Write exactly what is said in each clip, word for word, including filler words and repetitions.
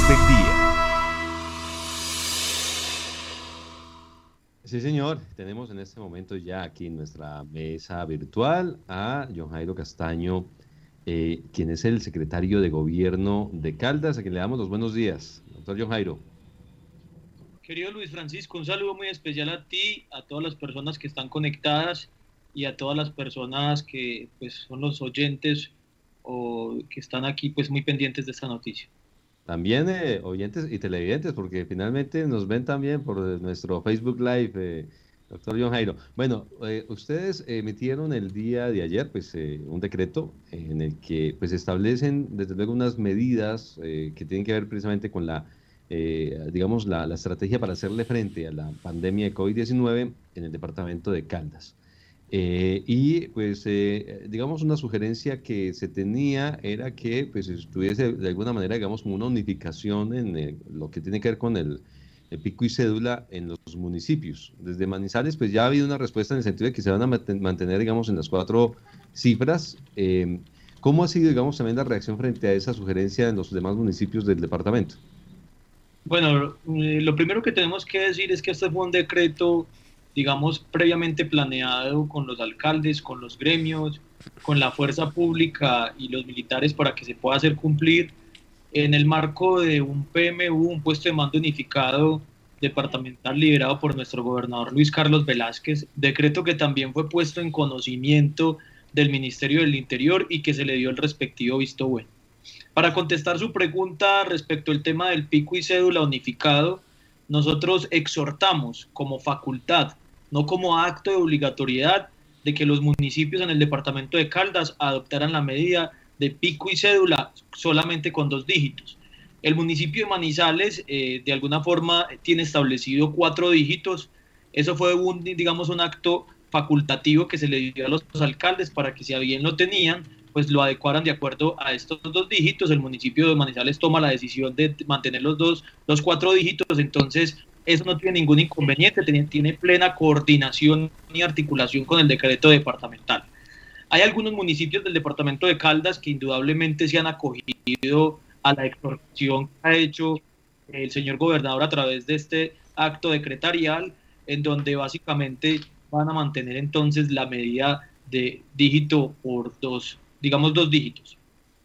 del día. Sí, señor. Tenemos en este momento ya aquí en nuestra mesa virtual a John Jairo Castaño, eh, quien es el secretario de Gobierno de Caldas, a quien le damos los buenos días. Doctor John Jairo. Querido Luis Francisco, un saludo muy especial a ti, a todas las personas que están conectadas y a todas las personas que pues, son los oyentes o que están aquí pues muy pendientes de esta noticia. También eh, oyentes y televidentes, porque finalmente nos ven también por eh, nuestro Facebook Live, eh, doctor John Jairo. Bueno, eh, ustedes emitieron el día de ayer pues, eh, un decreto en el que pues, establecen desde luego unas medidas eh, que tienen que ver precisamente con la, eh, digamos, la, la estrategia para hacerle frente a la pandemia de COVID diecinueve en el departamento de Caldas. Eh, y pues, eh, digamos, una sugerencia que se tenía era que pues estuviese de alguna manera, digamos, como una unificación en eh, lo que tiene que ver con el, el pico y cédula en los municipios. Desde Manizales, pues ya ha habido una respuesta en el sentido de que se van a manten- mantener, digamos, en las cuatro cifras. Eh, ¿cómo ha sido, digamos, también la reacción frente a esa sugerencia en los demás municipios del departamento? Bueno, eh, lo primero que tenemos que decir es que este fue un decreto, digamos, previamente planeado con los alcaldes, con los gremios, con la fuerza pública y los militares para que se pueda hacer cumplir en el marco de un P M U, un puesto de mando unificado departamental liderado por nuestro gobernador Luis Carlos Velázquez, decreto que también fue puesto en conocimiento del Ministerio del Interior y que se le dio el respectivo visto bueno. Para contestar su pregunta respecto al tema del pico y cédula unificado, nosotros exhortamos como facultad, no como acto de obligatoriedad, de que los municipios en el departamento de Caldas adoptaran la medida de pico y cédula solamente con dos dígitos. El municipio de Manizales, eh, de alguna forma, tiene establecido cuatro dígitos. Eso fue un, digamos, un acto facultativo que se le dio a los alcaldes para que, si a bien lo tenían, pues lo adecuaran de acuerdo a estos dos dígitos. El municipio de Manizales toma la decisión de mantener los dos, los cuatro dígitos, entonces eso no tiene ningún inconveniente, tiene, tiene plena coordinación y articulación con el decreto departamental. Hay algunos municipios del departamento de Caldas que indudablemente se han acogido a la exhortación que ha hecho el señor gobernador a través de este acto decretarial, en donde básicamente van a mantener entonces la medida de dígito por dos, digamos dos dígitos.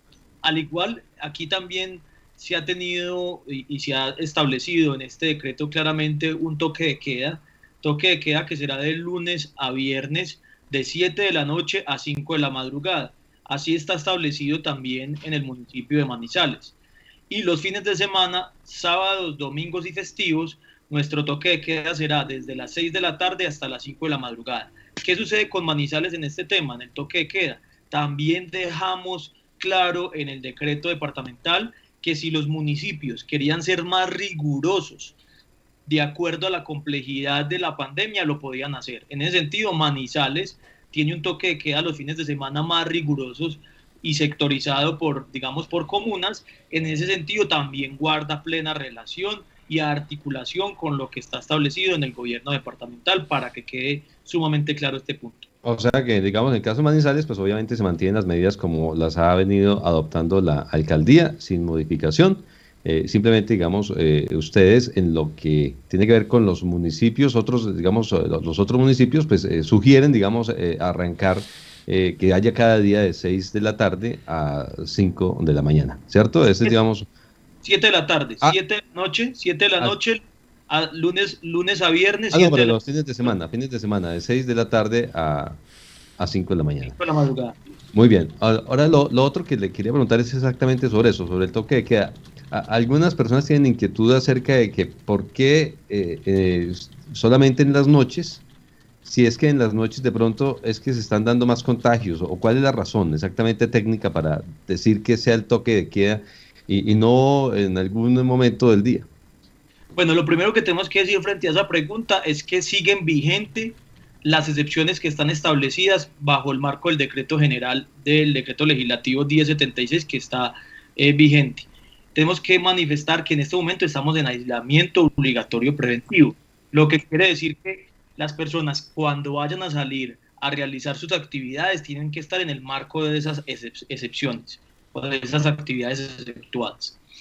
Al igual, aquí también se ha tenido y, y se ha establecido en este decreto claramente un toque de queda, toque de queda que será de lunes a viernes de siete de la noche a cinco de la madrugada. Así está establecido también en el municipio de Manizales. Y los fines de semana, sábados, domingos y festivos, nuestro toque de queda será desde las seis de la tarde hasta las cinco de la madrugada. ¿Qué sucede con Manizales en este tema, en el toque de queda? También dejamos claro en el decreto departamental que si los municipios querían ser más rigurosos de acuerdo a la complejidad de la pandemia, lo podían hacer. En ese sentido, Manizales tiene un toque de queda los fines de semana más rigurosos y sectorizado por, digamos, por comunas. En ese sentido, también guarda plena relación y articulación con lo que está establecido en el gobierno departamental, para que quede sumamente claro este punto. O sea que, digamos, en el caso de Manizales, pues obviamente se mantienen las medidas como las ha venido adoptando la alcaldía, sin modificación. Eh, simplemente, digamos, eh, ustedes en lo que tiene que ver con los municipios, otros, digamos, eh, los otros municipios, pues eh, sugieren, digamos, eh, arrancar, eh, que haya cada día de seis de la tarde a cinco de la mañana, ¿cierto? Ese es, digamos... siete de la tarde, Ah, siete de la noche, siete de la ah, noche, a lunes, lunes a viernes, ah, no, siete pero de la los fines de semana, fines de semana, de seis de la tarde a, a cinco de la mañana. cinco de la madrugada. Muy bien. Ahora, ahora lo, lo otro que le quería preguntar es exactamente sobre eso, sobre el toque de queda. A- algunas personas tienen inquietud acerca de que por qué eh, eh, solamente en las noches, si es que en las noches de pronto es que se están dando más contagios, o cuál es la razón exactamente técnica para decir que sea el toque de queda y, y no en algún momento del día. Bueno, lo primero que tenemos que decir frente a esa pregunta es que siguen vigentes las excepciones que están establecidas bajo el marco del decreto general del decreto legislativo diez setenta y seis que está eh, vigente. Tenemos que manifestar que en este momento estamos en aislamiento obligatorio preventivo, lo que quiere decir que las personas cuando vayan a salir a realizar sus actividades tienen que estar en el marco de esas excep excepciones o de esas actividades exceptuadas.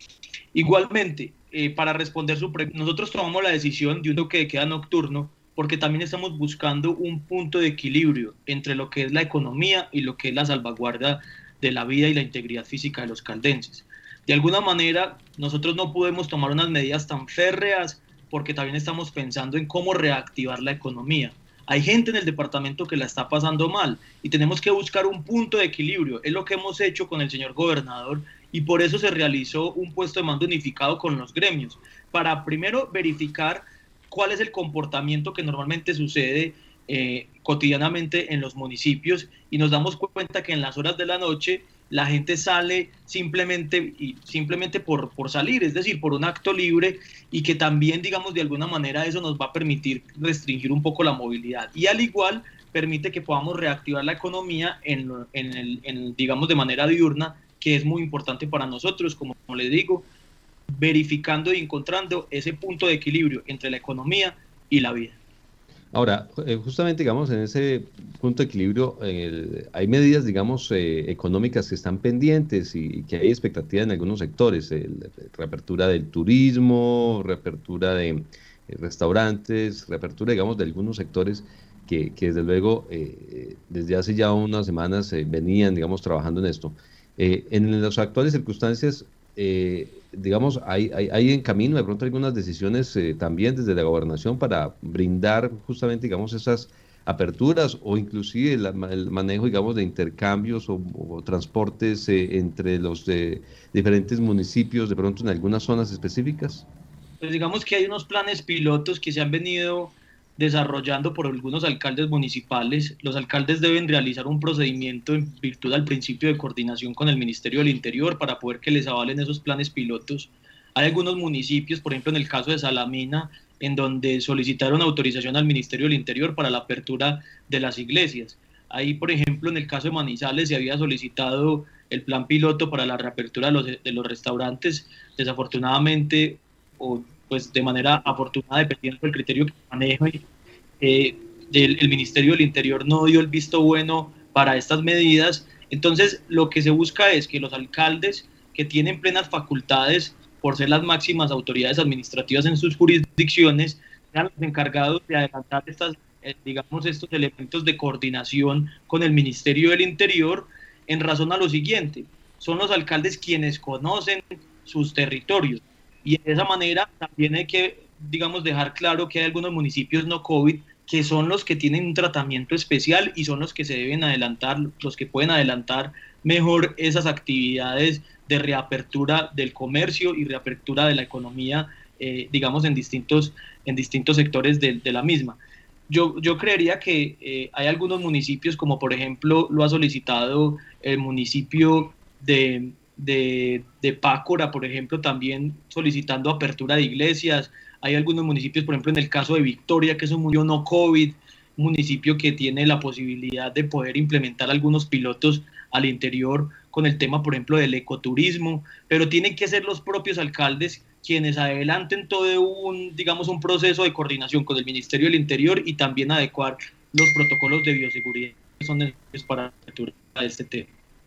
Igualmente, eh, para responder su pregunta, nosotros tomamos la decisión de un toque de queda nocturno porque también estamos buscando un punto de equilibrio entre lo que es la economía y lo que es la salvaguarda de la vida y la integridad física de los caldenses. De alguna manera, nosotros no podemos tomar unas medidas tan férreas porque también estamos pensando en cómo reactivar la economía. Hay gente en el departamento que la está pasando mal y tenemos que buscar un punto de equilibrio. Es lo que hemos hecho con el señor gobernador y por eso se realizó un puesto de mando unificado con los gremios, para primero verificar cuál es el comportamiento que normalmente sucede eh, cotidianamente en los municipios, y nos damos cuenta que en las horas de la noche la gente sale simplemente, y simplemente por, por salir, es decir, por un acto libre, y que también, digamos, de alguna manera eso nos va a permitir restringir un poco la movilidad. Y al igual permite que podamos reactivar la economía en, en, el, en digamos, de manera diurna, que es muy importante para nosotros, como, como les digo, verificando y encontrando ese punto de equilibrio entre la economía y la vida. Ahora, eh, justamente, digamos, en ese punto de equilibrio, eh, hay medidas, digamos, eh, económicas que están pendientes y, y que hay expectativa en algunos sectores, eh, reapertura del turismo, reapertura de eh, restaurantes, reapertura, digamos, de algunos sectores que, que desde luego, eh, desde hace ya unas semanas eh, venían, digamos, trabajando en esto. Eh, en las actuales circunstancias, eh, digamos, hay, hay, hay en camino de pronto algunas decisiones eh, también desde la gobernación para brindar justamente, digamos, esas aperturas o inclusive el, el manejo, digamos, de intercambios o, o transportes eh, entre los de diferentes municipios, de pronto en algunas zonas específicas. Pues digamos que hay unos planes pilotos que se han venido desarrollando por algunos alcaldes municipales. Los alcaldes deben realizar un procedimiento en virtud al principio de coordinación con el Ministerio del Interior para poder que les avalen esos planes pilotos. Hay algunos municipios, por ejemplo en el caso de Salamina, en donde solicitaron autorización al Ministerio del Interior para la apertura de las iglesias. Ahí, por ejemplo, en el caso de Manizales se había solicitado el plan piloto para la reapertura de los, de los restaurantes. Desafortunadamente, o pues de manera afortunada, dependiendo del criterio que maneje, eh, el, el Ministerio del Interior no dio el visto bueno para estas medidas. Entonces, lo que se busca es que los alcaldes, que tienen plenas facultades por ser las máximas autoridades administrativas en sus jurisdicciones, sean los encargados de adelantar estas, eh, digamos, estos elementos de coordinación con el Ministerio del Interior, en razón a lo siguiente: son los alcaldes quienes conocen sus territorios, y de esa manera también hay que, digamos, dejar claro que hay algunos municipios no COVID que son los que tienen un tratamiento especial y son los que se deben adelantar, los que pueden adelantar mejor esas actividades de reapertura del comercio y reapertura de la economía, eh, digamos, en distintos, en distintos sectores de, de la misma. Yo, yo creería que eh, hay algunos municipios, como por ejemplo lo ha solicitado el municipio de, de, de Pácora, por ejemplo, también solicitando apertura de iglesias. Hay algunos municipios, por ejemplo, en el caso de Victoria, que es un municipio no COVID, un municipio que tiene la posibilidad de poder implementar algunos pilotos al interior con el tema, por ejemplo, del ecoturismo, pero tienen que ser los propios alcaldes quienes adelanten todo un, digamos, un proceso de coordinación con el Ministerio del Interior y también adecuar los protocolos de bioseguridad que son necesarios para la apertura de este tema.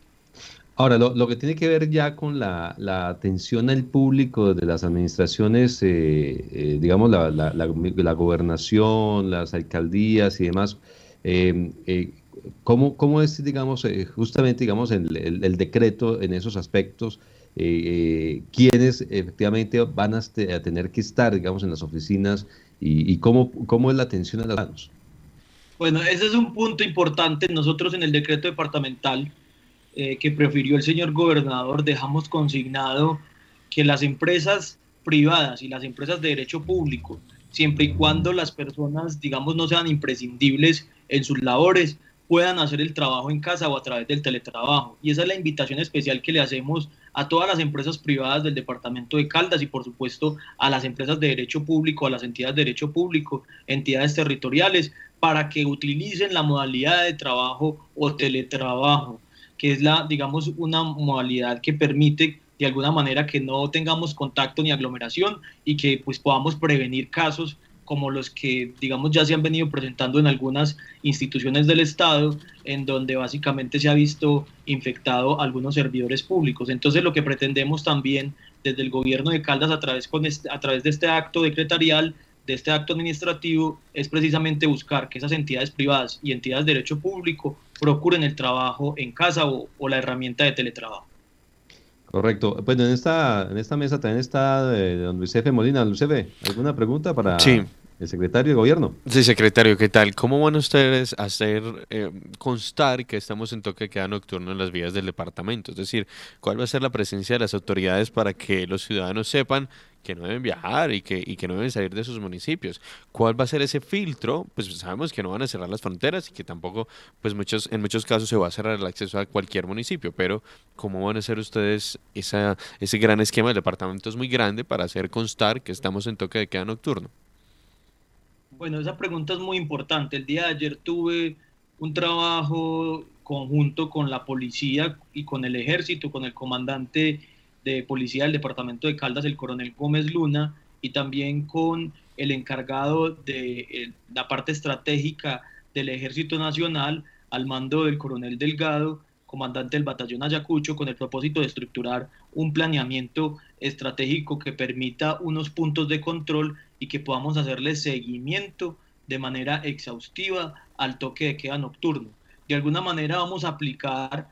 Ahora, lo, lo que tiene que ver ya con la, la atención al público de las administraciones, eh, eh, digamos, la, la, la, la gobernación, las alcaldías y demás, eh, eh, ¿cómo, ¿cómo es, digamos, eh, justamente, digamos, el, el, el decreto en esos aspectos? Eh, eh, ¿quiénes efectivamente van a, este, a tener que estar, digamos, en las oficinas y, y cómo, cómo es la atención a los ciudadanos? Bueno, ese es un punto importante. Nosotros en el decreto departamental Eh, que prefirió el señor gobernador, dejamos consignado que las empresas privadas y las empresas de derecho público, siempre y cuando las personas, digamos, no sean imprescindibles en sus labores, puedan hacer el trabajo en casa o a través del teletrabajo. Y esa es la invitación especial que le hacemos a todas las empresas privadas del departamento de Caldas y, por supuesto, a las empresas de derecho público, a las entidades de derecho público, entidades territoriales, para que utilicen la modalidad de trabajo o teletrabajo, que es la, digamos, una modalidad que permite de alguna manera que no tengamos contacto ni aglomeración y que pues podamos prevenir casos como los que, digamos, ya se han venido presentando en algunas instituciones del Estado, en donde básicamente se ha visto infectado algunos servidores públicos. Entonces, lo que pretendemos también desde el gobierno de Caldas, a través, con este, a través de este acto decretarial, de este acto administrativo, es precisamente buscar que esas entidades privadas y entidades de derecho público procuren el trabajo en casa o, o la herramienta de teletrabajo. Correcto. Bueno, en esta, en esta mesa también está eh, don Luis Efe Molina. Luis Efe, ¿alguna pregunta para Sí. el secretario de Gobierno? Sí, secretario, ¿qué tal? ¿Cómo van ustedes a hacer eh, constar que estamos en toque de queda nocturno en las vías del departamento? Es decir, ¿cuál va a ser la presencia de las autoridades para que los ciudadanos sepan que no deben viajar y que, y que no deben salir de sus municipios? ¿Cuál va a ser ese filtro? Pues sabemos que no van a cerrar las fronteras y que tampoco, pues muchos, en muchos casos se va a cerrar el acceso a cualquier municipio, pero ¿cómo van a hacer ustedes esa, ese gran esquema? El departamento es muy grande para hacer constar que estamos en toque de queda nocturno. Bueno, esa pregunta es muy importante. El día de ayer tuve un trabajo conjunto con la policía y con el ejército, con el comandante de policía del departamento de Caldas, el coronel Gómez Luna, y también con el encargado de eh, la parte estratégica del Ejército Nacional, al mando del coronel Delgado, comandante del batallón Ayacucho, con el propósito de estructurar un planeamiento estratégico que permita unos puntos de control y que podamos hacerle seguimiento de manera exhaustiva al toque de queda nocturno. De alguna manera vamos a aplicar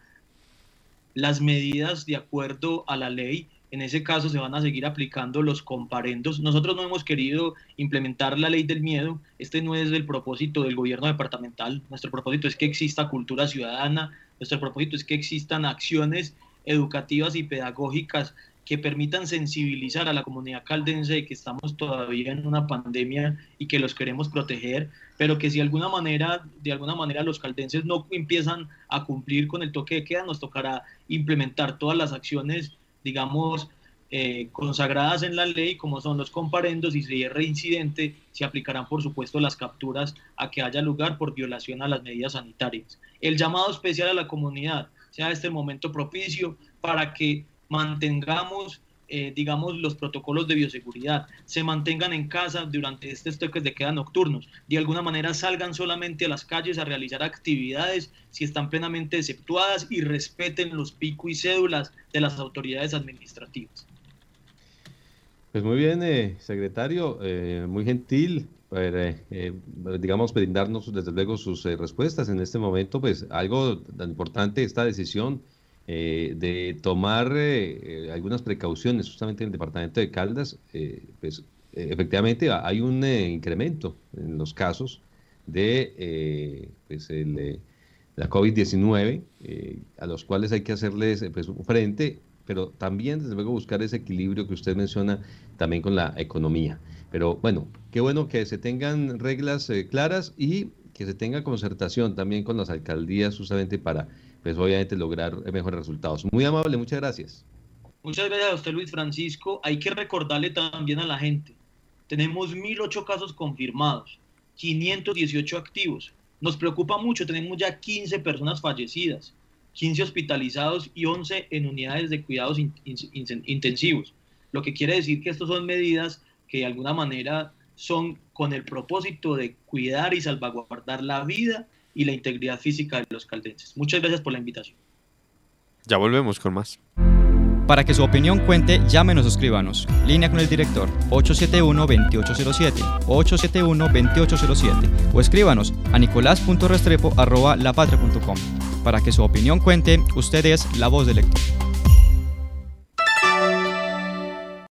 las medidas de acuerdo a la ley. En ese caso se van a seguir aplicando los comparendos. Nosotros no hemos querido implementar la ley del miedo. Este no es el propósito del gobierno departamental. Nuestro propósito es que exista cultura ciudadana. Nuestro propósito es que existan acciones educativas y pedagógicas que permitan sensibilizar a la comunidad caldense de que estamos todavía en una pandemia y que los queremos proteger, pero que si de alguna manera, de alguna manera los caldenses no empiezan a cumplir con el toque de queda, nos tocará implementar todas las acciones, digamos, eh, consagradas en la ley, como son los comparendos, y si es reincidente, se aplicarán, por supuesto, las capturas a que haya lugar por violación a las medidas sanitarias. El llamado especial a la comunidad, sea este el momento propicio para que mantengamos, eh, digamos, los protocolos de bioseguridad, se mantengan en casa durante estos toques de queda nocturnos, de alguna manera salgan solamente a las calles a realizar actividades si están plenamente exceptuadas y respeten los pico y cédulas de las autoridades administrativas. Pues muy bien, eh, secretario, eh, muy gentil, para, eh, digamos, brindarnos desde luego sus eh, respuestas en este momento. Pues algo tan importante, esta decisión eh, de tomar eh, algunas precauciones justamente en el departamento de Caldas, eh, pues eh, efectivamente hay un eh, incremento en los casos de eh, pues el, eh, la COVID diecinueve, eh, a los cuales hay que hacerles eh, pues, un frente, pero también desde luego buscar ese equilibrio que usted menciona también con la economía. Pero bueno, qué bueno que se tengan reglas eh, claras y que se tenga concertación también con las alcaldías justamente para, pues obviamente, lograr mejores resultados. Muy amable, muchas gracias. Muchas gracias a usted, Luis Francisco. Hay que recordarle también a la gente, tenemos mil ocho casos confirmados, quinientos dieciocho activos. Nos preocupa mucho, tenemos ya quince personas fallecidas, quince hospitalizados y once en unidades de cuidados in, in, in, intensivos. Lo que quiere decir que estas son medidas que de alguna manera son con el propósito de cuidar y salvaguardar la vida y la integridad física de los caldenses. Muchas gracias por la invitación. Ya volvemos con más. Para que su opinión cuente, llámenos o escríbanos. Línea con el director ocho siete uno, dos ocho cero siete, ocho siete uno, dos ocho cero siete o escríbanos a nicolás punto restrepo arroba lapatria punto com. Para que su opinión cuente, usted es la voz del lector.